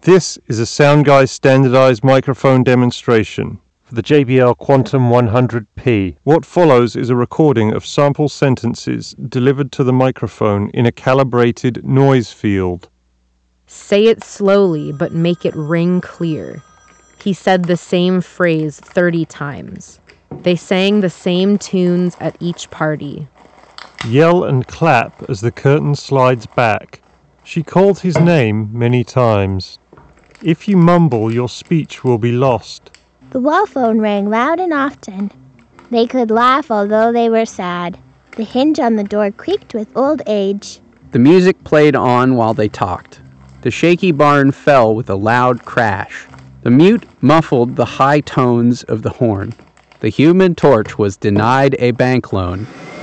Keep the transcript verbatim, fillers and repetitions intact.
This is a SoundGuy standardized microphone demonstration for the J B L Quantum one hundred P. What follows is a recording of sample sentences delivered to the microphone in a calibrated noise field. Say it slowly, but make it ring clear. He said the same phrase thirty times. They sang the same tunes at each party. Yell and clap as the curtain slides back. She called his name many times. If you mumble, your speech will be lost. The wall phone rang loud and often. They could laugh although they were sad. The hinge on the door creaked with old age. The music played on while they talked. The shaky barn fell with a loud crash. The mute muffled the high tones of the horn. The human torch was denied a bank loan.